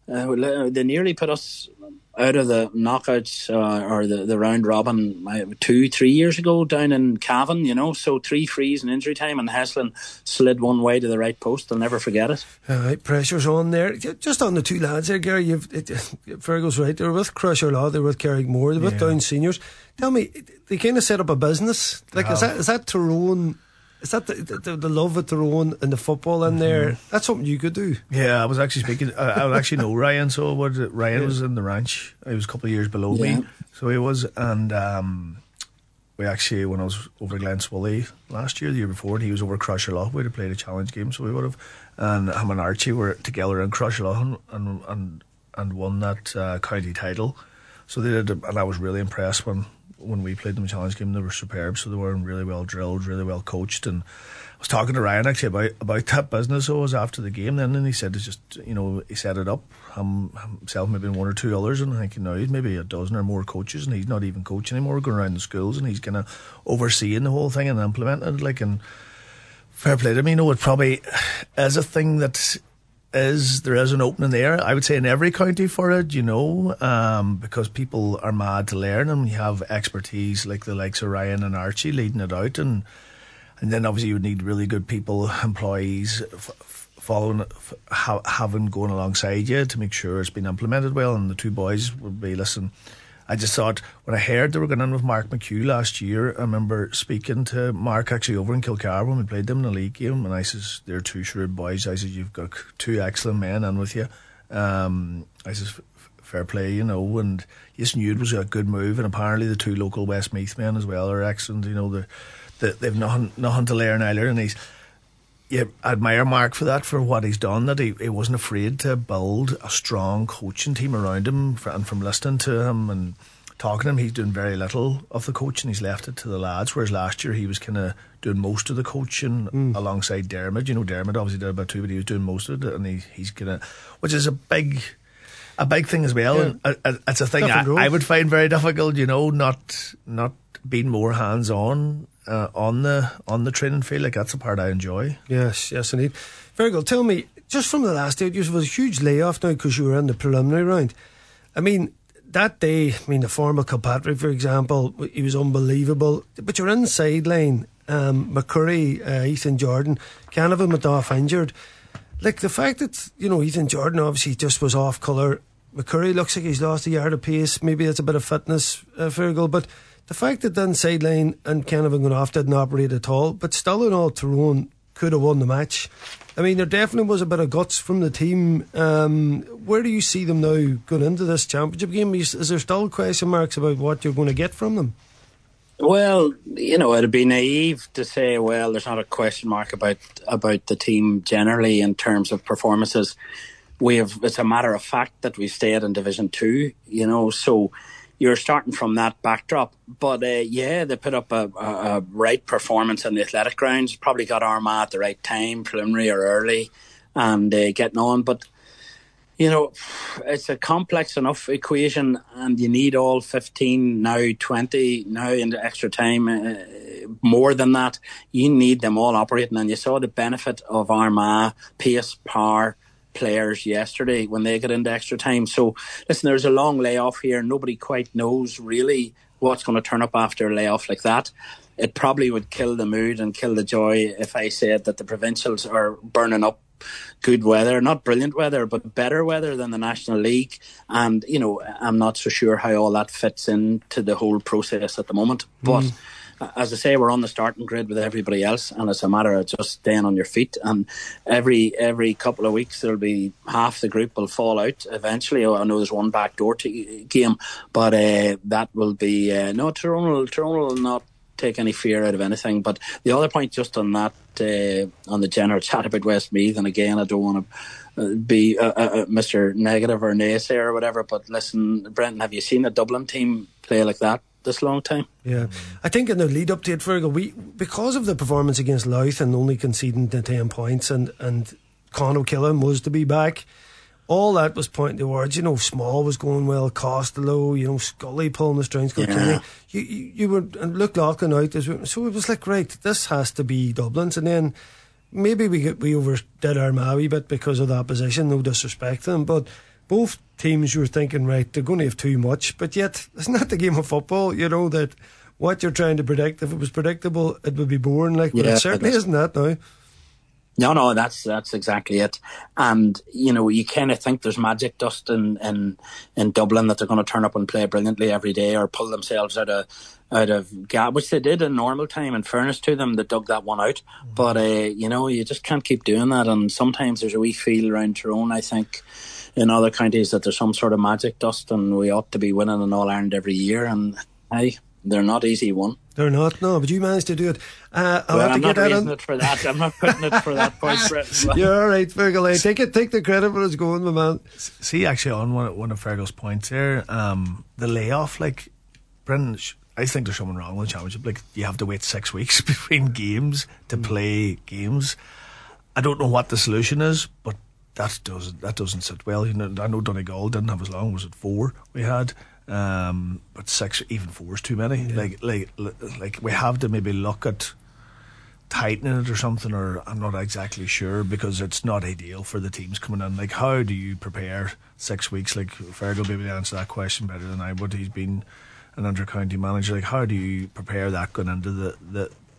uh, they nearly put us out of the knockouts uh, or the, the round robin uh, two, three years ago down in Cavan, you know, so three frees in injury time, and Heslin slid one way to the right post. I'll never forget it. All right, pressure's on there. Just on the two lads there, Gary, you've, it, Fergal's right, they were with Crusher Law, they were with Carrickmore, they were with yeah. Down Seniors. Tell me, they kind of set up a business. Like, yeah. is that is that Tyrone... Is that the, the, the love of Tyrone and the football in mm-hmm. there? That's something you could do. Yeah, I was actually speaking. I, I would actually know Ryan. So what? Ryan yeah. was in the ranch. He was a couple of years below yeah. me, so he was. And um, we actually, when I was over Glen Swilly last year, the year before, and he was over Crusher Law. We'd have played a challenge game, so we would have. And him and Archie were together in Crusher Law and and and, and won that uh, county title. So they did, and I was really impressed when. When we played them a challenge game, they were superb. So they were really well drilled, really well coached. And I was talking to Ryan actually about, about that business. So it was after the game then, and he said it's just, you know, he set it up um, himself, maybe one or two others, and I think, you know, he's maybe a dozen or more coaches, and he's not even coaching anymore, going around the schools, and he's kind of overseeing the whole thing and implementing it. Like, and fair play to me. You know, it probably is a thing that is there is an opening there, I would say, in every county for it, you know, um, because people are mad to learn, and you have expertise like the likes of Ryan and Archie leading it out, and and then obviously you would need really good people, employees f- following, ha, having going alongside you to make sure it's been implemented well, and the two boys would be listen. I just thought when I heard they were going in with Mark McHugh last year, I remember speaking to Mark actually over in Kilcar when we played them in a league game, and I says, they're two shrewd boys. I said, you've got two excellent men in with you. Um, I says, fair play, you know, and you just knew it was a good move, and apparently the two local Westmeath men as well are excellent. You know, they're, they've nothing, nothing to learn either, and he's, yeah, I admire Mark for that, for what he's done, that he, he wasn't afraid to build a strong coaching team around him, and from listening to him and talking to him, he's doing very little of the coaching. He's left it to the lads, whereas last year he was kind of doing most of the coaching mm. alongside Dermot. You know, Dermot obviously did about two, but he was doing most of it, and he, he's gonna, which is a big a big thing as well. Yeah. And uh, it's a thing I, I would find very difficult, you know, not not being more hands on uh, on the on the training field. Like, that's the part I enjoy. Yes, yes, indeed. Very good. Tell me, just from the last day, it was a huge layoff now because you were in the preliminary round. I mean, that day, I mean, the former Kilpatrick, for example, he was unbelievable. But you're in sideline, um, McCurry, uh, Ethan Jordan, Canavan went off injured. Like, the fact that, you know, Ethan Jordan obviously just was off colour. McCurry looks like he's lost a yard of pace. Maybe it's a bit of fitness, uh, Fergal. But the fact that then sideline and Canavan going off didn't operate at all, but still in all, Tyrone could have won the match. I mean, there definitely was a bit of guts from the team. Um, where do you see them now going into this championship game? Is, is there still question marks about what you're going to get from them? Well, you know, it'd be naive to say, well, there's not a question mark about about the team generally in terms of performances. We have, it's a matter of fact that we've stayed in Division Two, you know, so you're starting from that backdrop. But uh, yeah, they put up a, a, a right performance in the athletic grounds. Probably got Armagh at the right time, preliminary or early, and uh, getting on. But you know, it's a complex enough equation, and you need all fifteen, now twenty, now into extra time, uh, more than that. You need them all operating, and you saw the benefit of Armagh, pace, power players yesterday when they get into extra time. So listen, there's a long layoff here. Nobody quite knows really what's going to turn up after a layoff like that. It probably would kill the mood and kill the joy if I said that the provincials are burning up good weather, not brilliant weather, but better weather than the National League. And, you know, I'm not so sure how all that fits into the whole process at the moment. But mm. as I say, we're on the starting grid with everybody else, and it's a matter of just staying on your feet. And every every couple of weeks, there'll be half the group will fall out eventually. Oh, I know there's one backdoor t- game, but uh, that will be uh, no. Tyrone will, Tyrone will not take any fear out of anything. But the other point, just on that, uh, on the general chat about Westmeath, and again, I don't want to be uh, uh, Mister Negative or naysayer or whatever, but listen, Brenton, have you seen a Dublin team play like that this long time? Yeah, I think in the lead up to it, Fergal, we, because of the performance against Louth and only conceding the ten points, and, and Con O'Killen was to be back, all that was pointing towards, you know, Small was going well, Costello, you know, Scully pulling the strings, yeah. you, you, you were, and Luke Loughlin out, so it was like, right, this has to be Dublin's. And then maybe we get, we overdid our Maui bit because of the opposition, no disrespect to them, but both teams, you were thinking, right, they're going to have too much, but yet it's not the game of football, you know, that what you're trying to predict, if it was predictable, it would be boring, like, but yeah, it certainly isn't that now. No, no, that's that's exactly it. And, you know, you kind of think there's magic dust in, in, in Dublin, that they're going to turn up and play brilliantly every day or pull themselves out of out of gap, which they did in normal time. In fairness to them, they dug that one out. Mm-hmm. But, uh, you know, you just can't keep doing that. And sometimes there's a wee feel around Tyrone, I think, in other counties, that there's some sort of magic dust and we ought to be winning an All-Ireland every year. And, hey, they're not easy won. They're not, no, but you managed to do it. Uh, I'll well, have to I'm get not that raising on. it for that. I'm not putting it for that point, Brett. You're all right, Fergal. Take it, take the credit for it's going, my man. See, actually, on one, one of Fergal's points there, um, the layoff, like, Brendan, I think there's something wrong with the championship. Like, you have to wait six weeks between games to mm. play games. I don't know what the solution is, but that doesn't that doesn't sit well. You know, I know Donegal didn't have as long. Was it four we had? Um, but six, even four is too many. Yeah. Like, like, like we have to maybe look at tightening it or something, or I'm not exactly sure, because it's not ideal for the teams coming in. Like, how do you prepare six weeks? Like, Fergal will be able to answer that question better than I would. He's been an under-county manager. Like, how do you prepare that going into the, the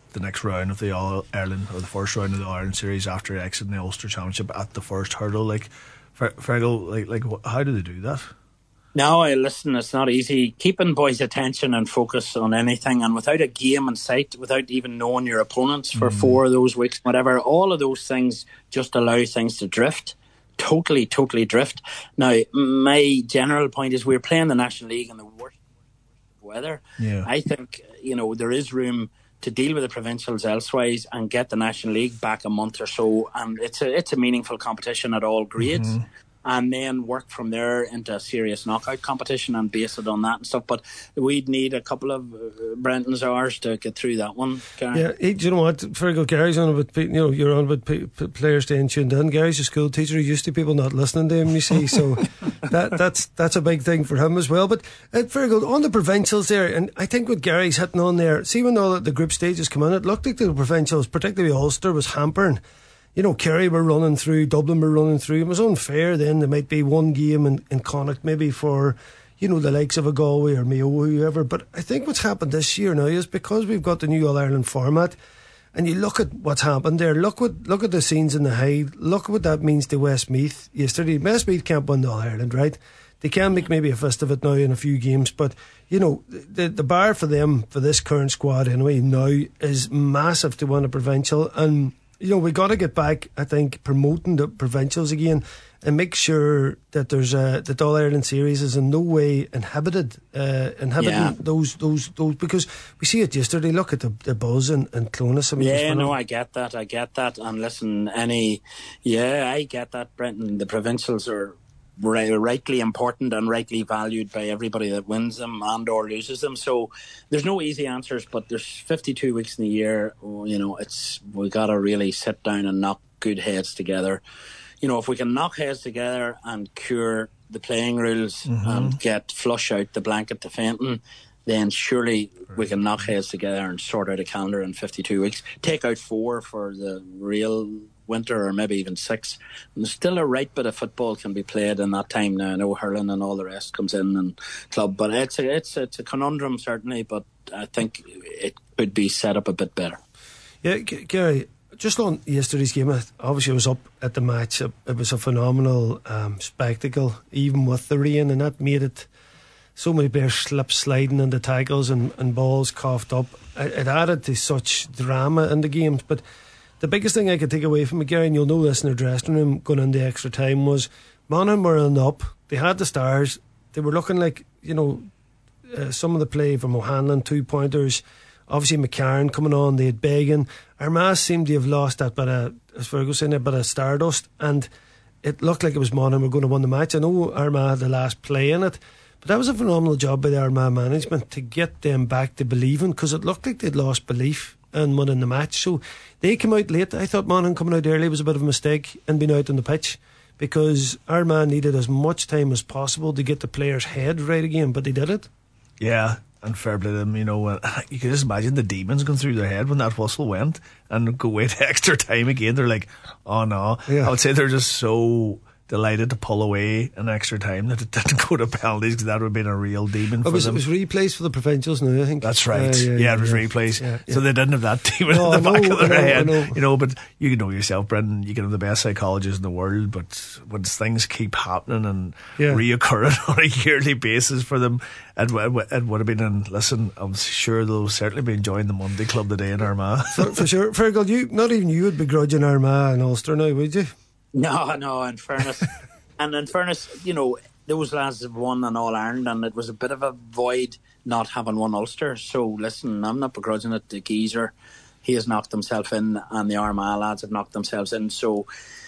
the next round of the All Ireland, or the first round of the Ireland series after exiting the Ulster Championship at the first hurdle. Like, Fergal, like, like, how do they do that? No, I listen, it's not easy. Keeping boys' attention and focus on anything, and without a game in sight, without even knowing your opponents for mm. four of those weeks, whatever, all of those things just allow things to drift. Totally, totally drift. Now, my general point is we're playing the National League in the worst weather. Yeah. I think, you know, there is room to deal with the provincials elsewhere and get the National League back a month or so, and it's a it's a meaningful competition at all grades. Mm-hmm. And then work from there into a serious knockout competition and base it on that and stuff. But we'd need a couple of uh, Brenton's hours to get through that one, Gary. Yeah, do you know what? Fergal, Gary's on about, you know, you're on about p- p- players staying tuned in. Gary's a school teacher. He's used to people not listening to him, you see. So that that's that's a big thing for him as well. But uh, Fergal, on the provincials there, and I think what Gary's hitting on there, see when all the group stages come in, it looked like the provincials, particularly Ulster, was hampering. You know, Kerry were running through, Dublin were running through. It was unfair then. There might be one game in, in Connacht maybe for, you know, the likes of a Galway or Mayo or whoever. But I think what's happened this year now is because we've got the new All-Ireland format, and you look at what's happened there, look what look at the scenes in the Hyde, look what that means to Westmeath yesterday. Westmeath can't win the All-Ireland, right? They can make maybe a fist of it now in a few games, but, you know, the, the bar for them, for this current squad anyway, now is massive to win a provincial. And you know, we got to get back, I think, promoting the provincials again and make sure that there's a, that All Ireland series is in no way inhibited, uh, inhibiting yeah. those, those, those, because we see it yesterday. Look at the, the buzz in, in Clonus. I mean, yeah, no, I get that. I get that. And listen, any, yeah, I get that, Brenton. The provincials are rightly important and rightly valued by everybody that wins them and or loses them. So there's no easy answers, but there's fifty-two weeks in the year. You know, it's we got to really sit down and knock good heads together. You know, if we can knock heads together and cure the playing rules mm-hmm. and get flush out the blanket to fainting, then surely we can knock heads together and sort out a calendar in fifty-two weeks. Take out four for the real winter, or maybe even six. And there's still a right bit of football can be played in that time now. I know hurling and all the rest comes in and club, but it's a, it's it's a conundrum certainly. But I think it could be set up a bit better. Yeah, G- Gary. Just on yesterday's game, obviously I was up at the match. It was a phenomenal um, spectacle, even with the rain, and that made it so many players slip sliding into tackles and, and balls coughed up. It, it added to such drama in the games. But the biggest thing I could take away from it, Gary, and you'll know this in the dressing room going into extra time, was Monaghan were on the up. They had the stars. They were looking like, you know, uh, some of the play from O'Hanlon, two pointers. Obviously McCarron coming on, they had Began. Armagh seemed to have lost that bit of, as Fergus saying, a bit of stardust, and it looked like it was Monaghan were going to win the match. I know Armagh had the last play in it, but that was a phenomenal job by the Armagh management to get them back to believing, because it looked like they'd lost belief in winning the match. So they came out late. I thought Monaghan coming out early was a bit of a mistake and being out on the pitch, because Armagh needed as much time as possible to get the players' head right again, but they did it. Yeah, and fair play to them, you know. You can just imagine the demons going through their head when that whistle went and go wait extra time again. They're like, oh no. Yeah. I would say they're just so delighted to pull away an extra time that it didn't go to penalties, because that would have been a real demon for it was, them. It was replays for the provincials now, I think. That's right. Uh, yeah, yeah, yeah, it was yeah. replays. Yeah, yeah. So they didn't have that demon no, in the back know, of their I know, head. I know. You know, but you know yourself, Brendan, you can have the best psychologists in the world, but when things keep happening and yeah. reoccurring on a yearly basis for them, it, it, it would have been, and listen, I'm sure they'll certainly be enjoying the Monday Club today in Armagh. for, for sure. Fergal, you, not even you would begrudging Armagh and Ulster now, would you? No, no, in fairness. And in fairness, you know, those lads have won an All-Ireland, and it was a bit of a void not having won Ulster. So, listen, I'm not begrudging it. The geezer, he has knocked himself in, and the Armagh lads have knocked themselves in. So,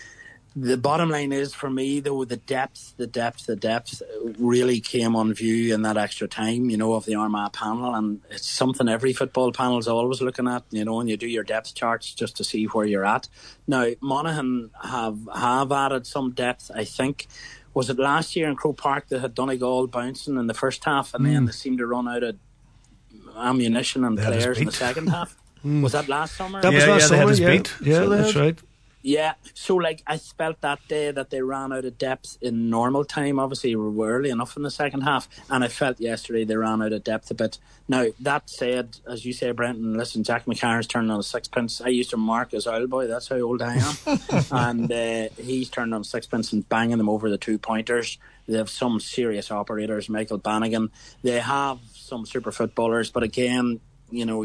the bottom line is, for me, though, the depth, the depth, the depth really came on view in that extra time, you know, of the Armagh panel. And it's something every football panel is always looking at, you know, and you do your depth charts just to see where you're at. Now, Monaghan have, have added some depth, I think. Was it last year in Croke Park that had Donegal bouncing in the first half, and mm. then they seemed to run out of ammunition and they players in the second half? Mm. Was that last summer? That yeah, was last yeah, summer, they had his yeah. beat. Yeah, so that's had. right. Yeah, so like I felt that day that they ran out of depth in normal time. Obviously, we were early enough in the second half, and I felt yesterday they ran out of depth a bit. Now, that said, as you say, Brenton, listen, Jack McCarron's turned on a sixpence. I used to mark as oil boy, that's how old I am. and uh, he's turned on sixpence and banging them over the two pointers. They have some serious operators, Michael Bannigan. They have some super footballers, but again, you know,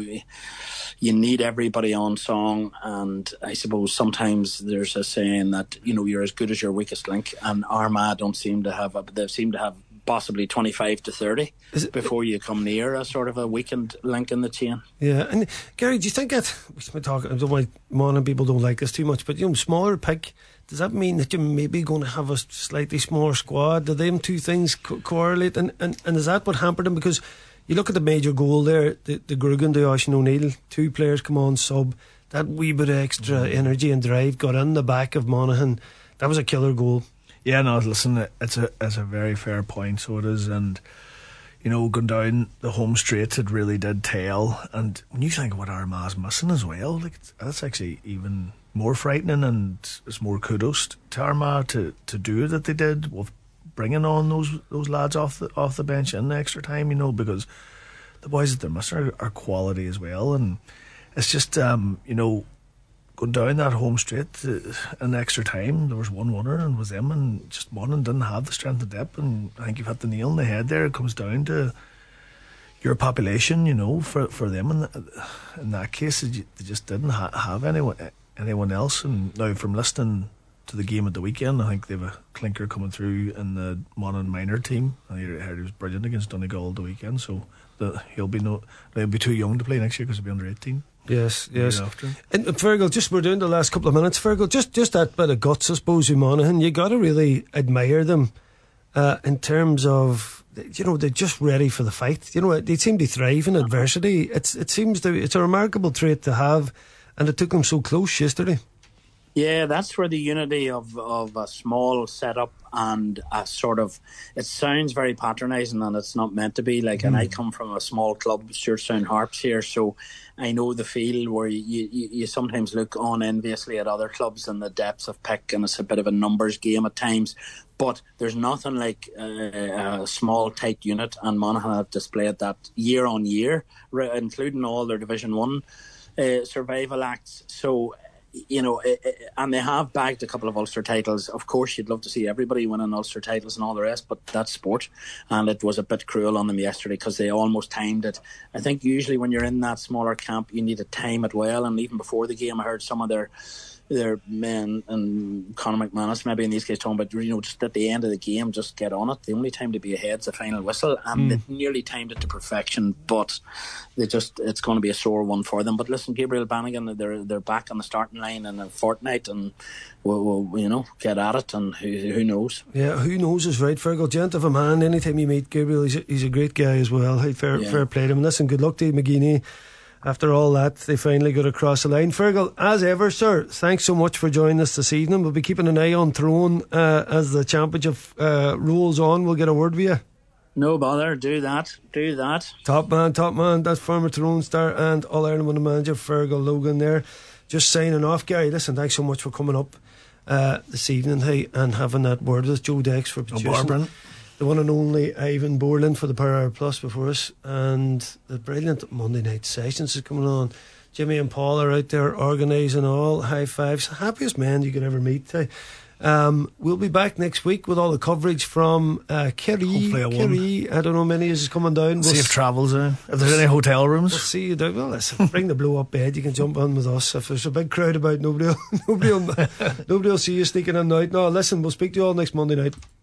you need everybody on song, and I suppose sometimes there's a saying that, you know, you're as good as your weakest link, and Armagh don't seem to have, a, they seem to have possibly twenty-five to thirty it, before you come near a sort of a weakened link in the chain. Yeah, and Gary, do you think that, we talk, I don't want morning people don't like this too much, but, you know, smaller pick, does that mean that you're maybe going to have a slightly smaller squad? Do them two things co- correlate, and, and, and is that what hampered them? Because you look at the major goal there, the, the Grugan to Oisin O'Neill, two players come on sub, that wee bit of extra mm. energy and drive got in the back of Monaghan. That was a killer goal. Yeah, no, listen, it's a it's a very fair point, so it is, and you know, going down the home straight, it really did tell. And when you think of what Armagh's missing as well, like that's actually even more frightening, and it's more kudos to Armagh to, to do that they did with bringing on those those lads off the off the bench in the extra time, you know, because the boys that they're missing are, are quality as well, and it's just um, you know, going down that home straight uh, in extra time, there was one winner and was them, and just Monaghan didn't have the strength of depth, and I think you've hit the nail on the head there. It comes down to your population, you know, for for them in, the, in that case, they just didn't ha- have anyone anyone else. And now from listening to the game at the weekend, I think they have a clinker coming through in the Monaghan minor team. I heard he was brilliant against Donegal the weekend, so the, he'll be no, he'll be too young to play next year because he'll be under eighteen. Yes, yes. And uh, Fergal, just we're doing the last couple of minutes. Fergal, just just that bit of guts, I suppose, with Monaghan. You got to really admire them uh, in terms of, you know, they're just ready for the fight. You know, they seem to thrive in adversity. It's it seems to it's a remarkable trait to have, and it took them so close yesterday. Yeah, that's where the unity of, of a small setup and a sort of, it sounds very patronising and it's not meant to be. Like, mm. and I come from a small club, Stewartstown Harps here, so I know the feel where you, you, you sometimes look on enviously at other clubs and the depths of pick, and it's a bit of a numbers game at times. But there's nothing like uh, a small, tight unit, and Monaghan have displayed that year on year, including all their Division One uh, survival acts. So, you know, and they have bagged a couple of Ulster titles. Of course, you'd love to see everybody winning Ulster titles and all the rest, but that's sport, and it was a bit cruel on them yesterday because they almost timed it. I think usually when you're in that smaller camp, you need to time it well, and even before the game, I heard some of their their men and Conor McManus maybe in these cases talking about, you know, just at the end of the game, just get on it. The only time to be ahead is the final whistle, and mm. they nearly timed it to perfection, but they just it's going to be a sore one for them. But listen, Gabriel Bannigan, they're they're back on the starting line in a fortnight, and we'll, we'll you know, get at it, and who who knows? Yeah, who knows is right. Fergal, gent of a man. Anytime you meet Gabriel, he's a, he's a great guy as well. Hey, fair yeah. fair play to him. Listen, good luck to McGeaney. After all that, they finally got across the line. Fergal, as ever, sir, thanks so much for joining us this evening. We'll be keeping an eye on Tyrone uh, as the championship uh, rolls on. We'll get a word with you. No bother, do that, do that. Top man, top man. That's former Tyrone star and All-Ireland winning manager Fergal Logan there. Just signing off, Gary. Listen, thanks so much for coming up uh, this evening, hey, and having that word with Joe Dex for producing. No, the one and only Ivan Borland for the Power Hour Plus before us, and the brilliant Monday night sessions is coming on. Jimmy and Paul are out there organising all. High fives. Happiest men you could ever meet. Hey. Um, we'll be back next week with all the coverage from uh, Kerry. Kerry, I don't know, many is coming down. We'll Safe s- travels. Eh? If there's any hotel rooms, we'll see you down. Well, listen, bring the blow up bed. You can jump on with us. If there's a big crowd about, nobody will, nobody will, nobody will see you sneaking in and out. No, listen, we'll speak to you all next Monday night.